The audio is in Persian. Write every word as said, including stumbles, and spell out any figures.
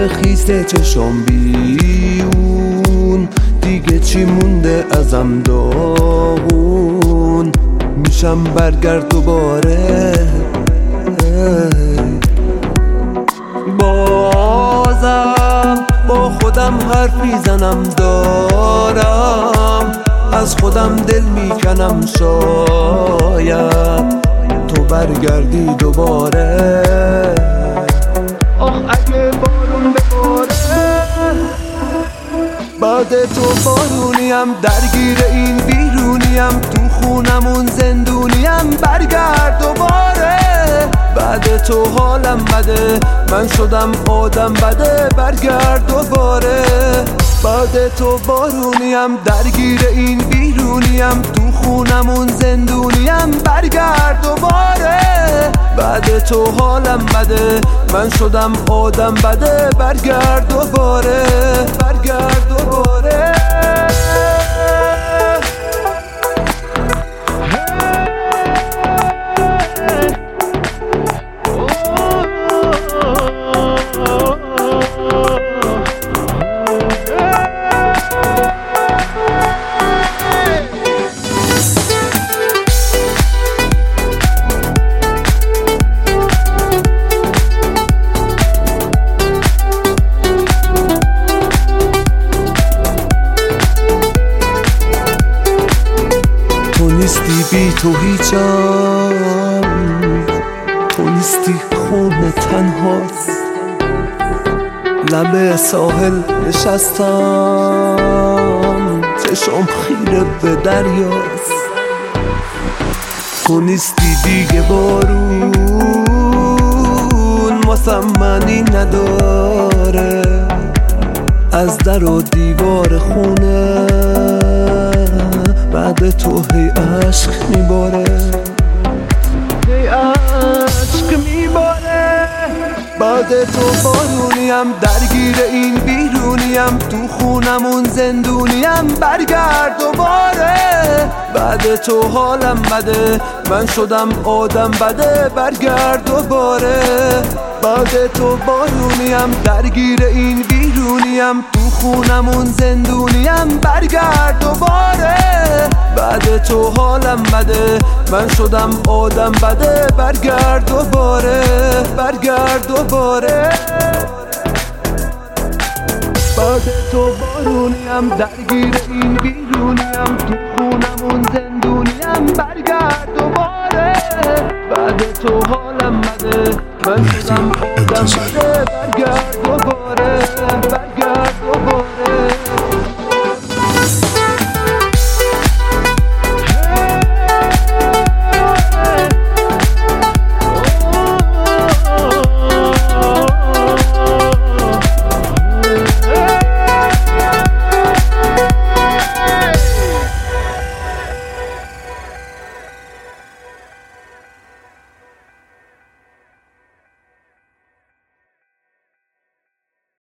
شده خیسه چشم بیون، دیگه چی مونده ازم داغون، میشم برگرد دوباره. بازم با خودم حرف میزنم دارم، از خودم دل میکنم شاید تو برگردی دوباره. آه اگه بارون بباره، بعد تو بارونیم، درگیر این بیرونیم، تو خونمون زندونیم، برگرد دوباره. بعد تو حالم بده، من شدم آدم بده، برگرد دوباره. بعد تو بارونیم، درگیر این بیرونیم، تو خونمون زندونیم، برگرد دوباره. بعد تو حالم بده، من شدم آدم بده، برگرد دوباره، برگرد دوباره. تو نیستی بی تو هیچم، تو نیستی خونه تنهاست، لب ساحل نشستم، چشم خیره به دریاست. تو نیستی دیگه بارون، واسم معنی نداره، از در و دیوار خونه بعد تو هی عشق میباره، هی عشق میباره. بعد تو بارونیم، درگیر این بیرونیم، تو خونمون زندونیم، برگرد دوباره. بعد تو حالم بده، من شدم آدم بده، برگرد دوباره. بعد تو بارونیم، درگیر این بیرونیم، تو خونمون زندونیم، برگرد دوباره. بعد تو حالم بده، من شدم آدم بده، برگرد دوباره، برگرد دوباره. بعد تو بارونیم، درگیر این بیرونیم، تو خونمون زندونیم، برگرد دوباره. بعد تو حالم بده، من شدم آدم بده.